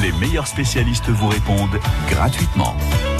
Les meilleurs spécialistes vous répondent gratuitement.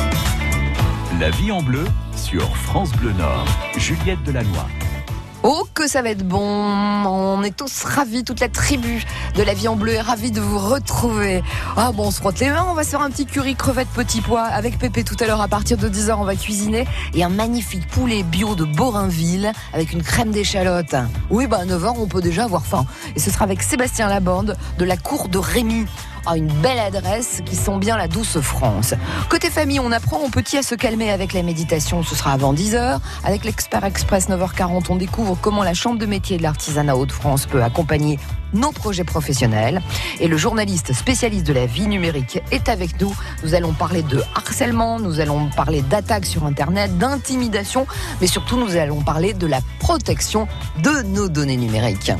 La vie en bleu sur France Bleu Nord. Juliette Delannoy. Oh, que ça va être bon! On est tous ravis, toute la tribu de la vie en bleu est ravie de vous retrouver. Ah bon, on se frotte les mains, on va se faire un petit curry crevette petits pois avec Pépé tout à l'heure à partir de 10h, on va cuisiner. Et un magnifique poulet bio de Borinville avec une crème d'échalote. Oui, à 9h, on peut déjà avoir faim. Et ce sera avec Sébastien Laborde de la cour de Rémy. Ah, une belle adresse qui sent bien la douce France. Côté famille, on apprend aux petits à se calmer avec la méditation. Ce sera avant 10h. Avec l'Expert Express 9h40, on découvre comment la Chambre de métier de l'artisanat Hauts-de-France peut accompagner nos projets professionnels. Et le journaliste spécialiste de la vie numérique est avec nous. Nous allons parler de harcèlement, nous allons parler d'attaques sur Internet, d'intimidation, mais surtout nous allons parler de la protection de nos données numériques.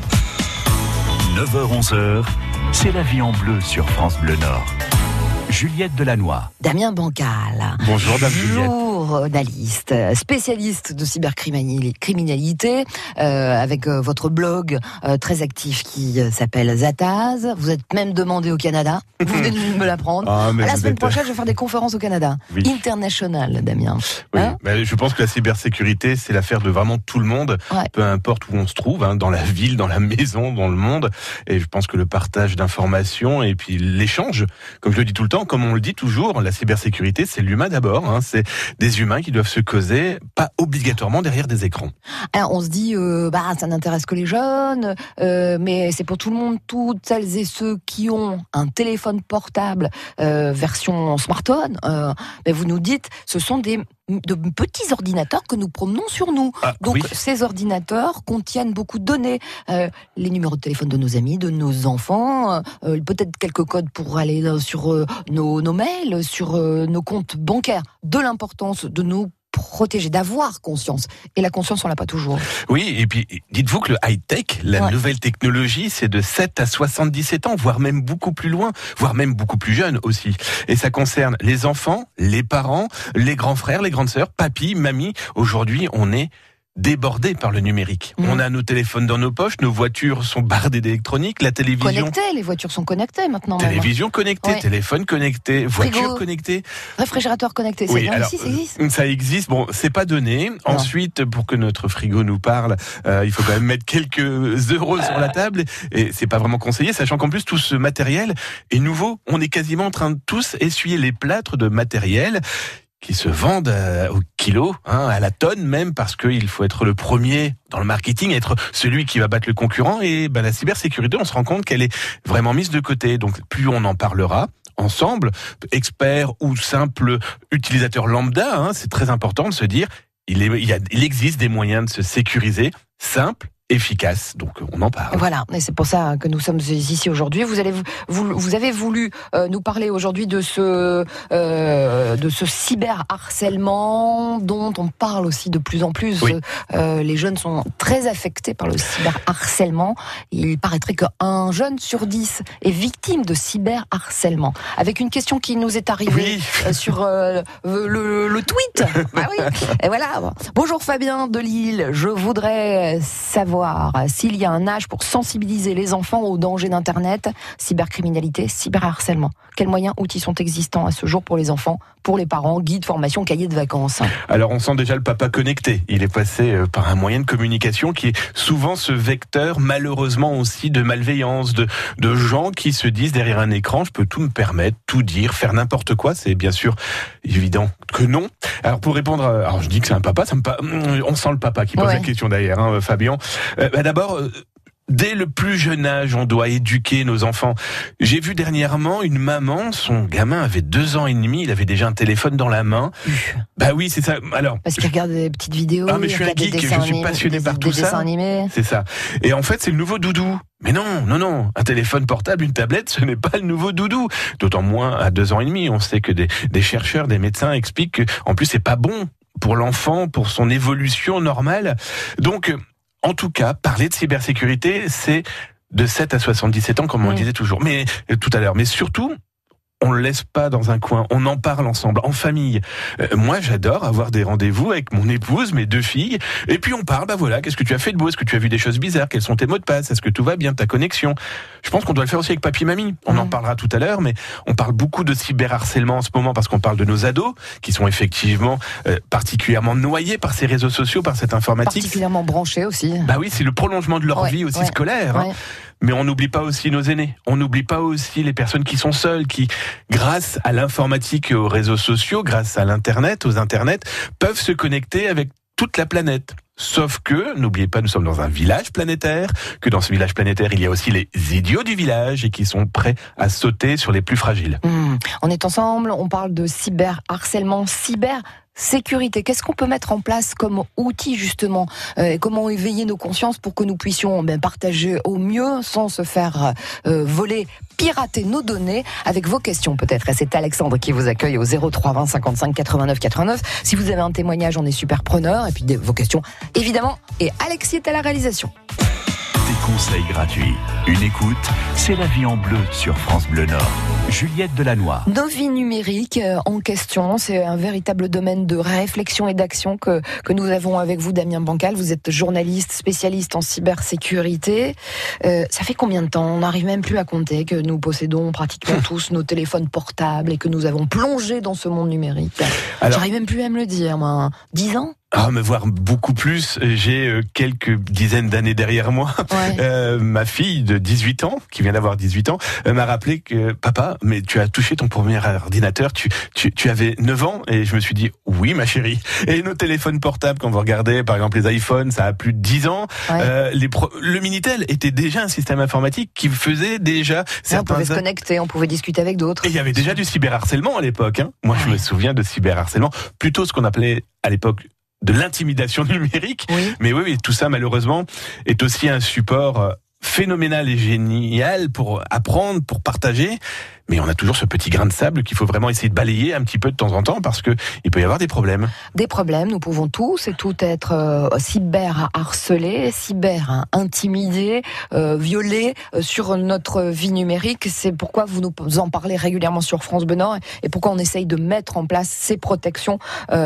9h-11h, c'est la vie en bleu sur France Bleu Nord. Juliette Delannoy. Damien Bancal. Bonjour Dame Juliette. Journaliste, spécialiste de cybercriminalité, avec votre blog très actif qui s'appelle Zataz. Vous êtes même demandé au Canada. Vous venez de me l'apprendre. La semaine prochaine, je vais faire des conférences au Canada. Oui. International, Damien. Oui. Je pense que la cybersécurité, c'est l'affaire de vraiment tout le monde, peu importe où on se trouve, dans la ville, dans la maison, dans le monde. Et je pense que le partage d'informations et puis l'échange, comme je le dis tout le temps, comme on le dit toujours, la cybersécurité, c'est l'humain d'abord. C'est des humains qui doivent se causer, pas obligatoirement derrière des écrans. Alors on se dit, ça n'intéresse que les jeunes, mais c'est pour tout le monde, toutes celles et ceux qui ont un téléphone portable version smartphone. Mais vous nous dites, ce sont de petits ordinateurs que nous promenons sur nous. Donc ces ordinateurs contiennent beaucoup de données, les numéros de téléphone de nos amis, de nos enfants, peut-être quelques codes pour aller sur nos mails, sur nos comptes bancaires. De l'importance de nous protéger, d'avoir conscience. Et la conscience, on l'a pas toujours. Oui, et puis dites-vous que le high-tech, la nouvelle technologie, c'est de 7 à 77 ans, voire même beaucoup plus loin, voire même beaucoup plus jeune aussi. Et ça concerne les enfants, les parents, les grands frères, les grandes sœurs, papy, mamie. Aujourd'hui, on est débordés par le numérique. On a nos téléphones dans nos poches, nos voitures sont bardées d'électronique, la télévision... Connectées, les voitures sont connectées maintenant. Télévision connectée, téléphone connecté, voiture connectée. Réfrigérateur connecté, ça existe. Ça existe, c'est pas donné. Non. Ensuite, pour que notre frigo nous parle, il faut quand même mettre quelques euros sur la table, et c'est pas vraiment conseillé, sachant qu'en plus tout ce matériel est nouveau. On est quasiment en train de tous essuyer les plâtres de matériel qui se vendent au kilo, à la tonne même, parce qu'il faut être le premier dans le marketing, être celui qui va battre le concurrent. Et la cybersécurité, on se rend compte qu'elle est vraiment mise de côté. Donc plus on en parlera ensemble, experts ou simples utilisateurs lambda, c'est très important de se dire, il existe des moyens de se sécuriser simples, efficace, donc on en parle. Voilà, et c'est pour ça que nous sommes ici aujourd'hui. Vous avez voulu nous parler aujourd'hui de ce cyberharcèlement dont on parle aussi de plus en plus. Oui. Les jeunes sont très affectés par le cyberharcèlement. Il paraîtrait qu'un jeune sur 10 est victime de cyberharcèlement. Avec une question qui nous est arrivée sur le tweet. Et voilà. Bonjour Fabien de Lille, je voudrais savoir s'il y a un âge pour sensibiliser les enfants aux dangers d'Internet, cybercriminalité, cyberharcèlement. Quels moyens, outils sont existants à ce jour pour les enfants, pour les parents, guides, formations, cahiers de vacances? Alors on sent déjà le papa connecté. Il est passé par un moyen de communication qui est souvent ce vecteur, malheureusement aussi, de malveillance, de gens qui se disent derrière un écran, je peux tout me permettre, tout dire, faire n'importe quoi. C'est bien sûr évident que non. Alors pour répondre, alors je dis que c'est un papa, on sent le papa qui pose la question d'ailleurs, Fabien. D'abord, dès le plus jeune âge, on doit éduquer nos enfants. J'ai vu dernièrement une maman, son gamin avait 2 ans et demi, il avait déjà un téléphone dans la main. Oui, c'est ça. Alors, parce qu'il regarde des petites vidéos. Mais je suis un geek, je suis passionné par tout ça. Dessins animés. C'est ça. Et en fait, c'est le nouveau doudou. Mais non, un téléphone portable, une tablette, ce n'est pas le nouveau doudou. D'autant moins à 2 ans et demi. On sait que des chercheurs, des médecins expliquent que, en plus, c'est pas bon pour l'enfant, pour son évolution normale. Donc, en tout cas, parler de cybersécurité, c'est de 7 à 77 ans, comme on le disait toujours. Mais tout à l'heure. Mais surtout, on le laisse pas dans un coin, on en parle ensemble, en famille. Moi, j'adore avoir des rendez-vous avec mon épouse, mes 2 filles, et puis on parle, voilà, qu'est-ce que tu as fait de beau, est-ce que tu as vu des choses bizarres, quels sont tes mots de passe, est-ce que tout va bien, ta connexion. Je pense qu'on doit le faire aussi avec papy, mamie. On en parlera tout à l'heure, mais on parle beaucoup de cyberharcèlement en ce moment parce qu'on parle de nos ados, qui sont effectivement particulièrement noyés par ces réseaux sociaux, par cette informatique. Particulièrement branchés aussi. Bah oui, c'est le prolongement de leur vie aussi scolaire. Hein. Mais on n'oublie pas aussi nos aînés. On n'oublie pas aussi les personnes qui sont seules, qui, grâce à l'informatique et aux réseaux sociaux, grâce à l'internet, aux internets, peuvent se connecter avec toute la planète. Sauf que, n'oubliez pas, nous sommes dans un village planétaire, que dans ce village planétaire, il y a aussi les idiots du village et qui sont prêts à sauter sur les plus fragiles. On est ensemble, on parle de cyberharcèlement, cybersécurité. Qu'est-ce qu'on peut mettre en place comme outil justement comment éveiller nos consciences pour que nous puissions partager au mieux sans se faire voler, pirater nos données avec vos questions peut-être. Et c'est Alexandre qui vous accueille au 03 20 55 89 89. Si vous avez un témoignage, on est super preneur. Et puis vos questions évidemment. Et Alexis est à la réalisation. Des conseils gratuits. Une écoute, c'est la vie en bleu sur France Bleu Nord. Juliette Delannoy. Nos vies numériques en question, c'est un véritable domaine de réflexion et d'action que nous avons avec vous, Damien Bancal. Vous êtes journaliste, spécialiste en cybersécurité. Ça fait combien de temps? On n'arrive même plus à compter que nous possédons pratiquement tous nos téléphones portables et que nous avons plongé dans ce monde numérique. J'arrive même plus à me le dire, moi. 10 ans? Me voir beaucoup plus. J'ai quelques dizaines d'années derrière moi. Ma fille de 18 ans, qui vient d'avoir 18 ans, m'a rappelé que papa, mais tu as touché ton premier ordinateur, tu avais 9 ans, et je me suis dit oui ma chérie. Et nos téléphones portables, quand vous regardez par exemple les iPhones, ça a plus de 10 ans. Le Minitel était déjà un système informatique qui faisait déjà certains... On pouvait se connecter, on pouvait discuter avec d'autres. Et il y avait déjà du cyberharcèlement à l'époque. Moi je me souviens de cyberharcèlement, plutôt ce qu'on appelait à l'époque de l'intimidation numérique. Mais oui, tout ça malheureusement est aussi un support phénoménal et génial pour apprendre, pour partager. Mais on a toujours ce petit grain de sable qu'il faut vraiment essayer de balayer un petit peu de temps en temps parce que il peut y avoir des problèmes. Des problèmes, nous pouvons tous et toutes être cyber-harcelés, cyber-intimidés, violés sur notre vie numérique. C'est pourquoi vous nous en parlez régulièrement sur France Bleu Nord et pourquoi on essaye de mettre en place ces protections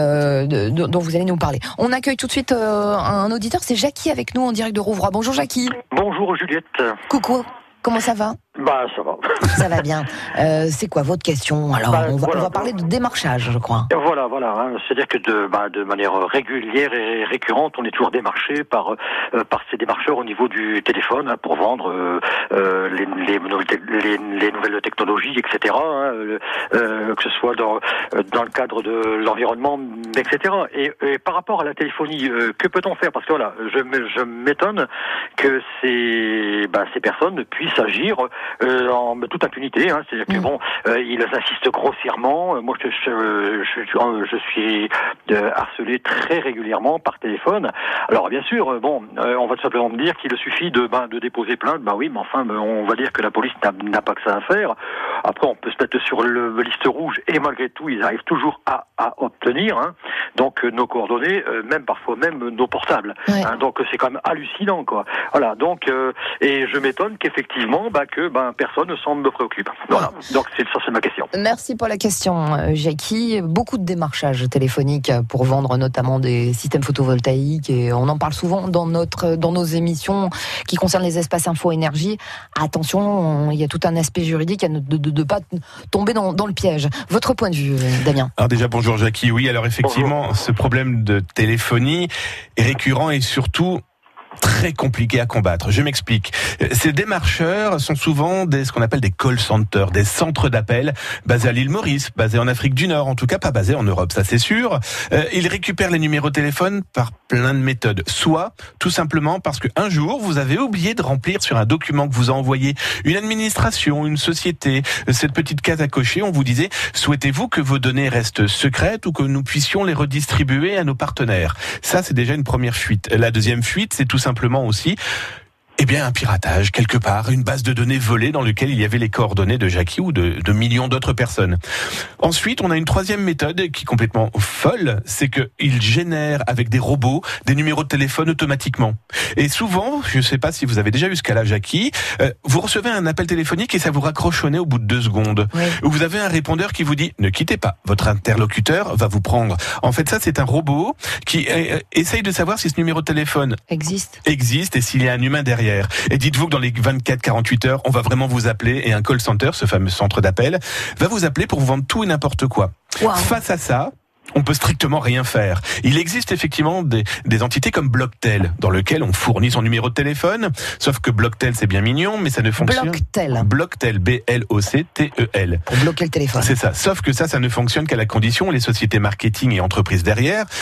dont vous allez nous parler. On accueille tout de suite un auditeur, c'est Jackie avec nous en direct de Rouvroy. Bonjour Jackie. Bonjour Juliette. Coucou, comment ça va ? Ça va. Ça va bien. C'est quoi votre question ? Alors, on va parler de démarchage, je crois. Voilà. C'est-à-dire que de manière régulière et récurrente, on est toujours démarché par ces démarcheurs au niveau du téléphone pour vendre les nouvelles technologies, etc. Que ce soit dans le cadre de l'environnement, etc. Et par rapport à la téléphonie, que peut-on faire ? Parce que je m'étonne que ces personnes puissent agir en toute impunité, c'est-à-dire que ils insistent grossièrement. Moi, je suis harcelé très régulièrement par téléphone. Alors, bien sûr, on va tout simplement me dire qu'il suffit de déposer plainte. Oui, mais enfin, on va dire que la police n'a pas que ça à faire. Après, on peut se mettre sur le liste rouge et malgré tout, ils arrivent toujours à obtenir. Donc, nos coordonnées, parfois même nos portables. Donc, c'est quand même hallucinant, quoi. Voilà. Donc, et je m'étonne qu'effectivement, personne ne semble me préoccuper. Voilà. Donc c'est ma question. Merci pour la question, Jackie. Beaucoup de démarchage téléphonique pour vendre notamment des systèmes photovoltaïques et on en parle souvent dans nos émissions qui concernent les espaces info-énergie. Attention, il y a tout un aspect juridique de pas tomber dans le piège. Votre point de vue, Damien? Alors déjà bonjour Jackie. Oui, alors effectivement, ce problème de téléphonie est récurrent et surtout très compliqué à combattre. Je m'explique. Ces démarcheurs sont souvent ce qu'on appelle des call centers, des centres d'appel basés à l'île Maurice, basés en Afrique du Nord, en tout cas pas basés en Europe, ça c'est sûr. Ils récupèrent les numéros de téléphone par plein de méthodes. Soit, tout simplement parce qu'un jour, vous avez oublié de remplir sur un document que vous a envoyé une administration, une société, cette petite case à cocher, on vous disait, souhaitez-vous que vos données restent secrètes ou que nous puissions les redistribuer à nos partenaires? Ça, c'est déjà une première fuite. La deuxième fuite, c'est tout simplement aussi Eh bien, un piratage, quelque part, une base de données volée dans laquelle il y avait les coordonnées de Jackie ou de millions d'autres personnes. Ensuite, on a une troisième méthode qui est complètement folle, c'est qu'ils génèrent avec des robots des numéros de téléphone automatiquement. Et souvent, je ne sais pas si vous avez déjà eu ce cas-là, Jackie, vous recevez un appel téléphonique et ça vous raccroche au nez au bout de 2 secondes. Oui. Vous avez un répondeur qui vous dit « Ne quittez pas, votre interlocuteur va vous prendre ». En fait, ça, c'est un robot qui essaye de savoir si ce numéro de téléphone Existe et s'il y a un humain derrière. Et dites-vous que dans les 24-48 heures, on va vraiment vous appeler et un call center, ce fameux centre d'appel, va vous appeler pour vous vendre tout et n'importe quoi. Wow. Face à ça, on peut strictement rien faire. Il existe effectivement des entités comme Blocktel, dans lequel on fournit son numéro de téléphone, sauf que Blocktel c'est bien mignon, mais ça ne fonctionne... Blocktel, B-L-O-C-T-E-L. Pour bloquer le téléphone. C'est ça, sauf que ça ne fonctionne qu'à la condition, les sociétés marketing et entreprises derrière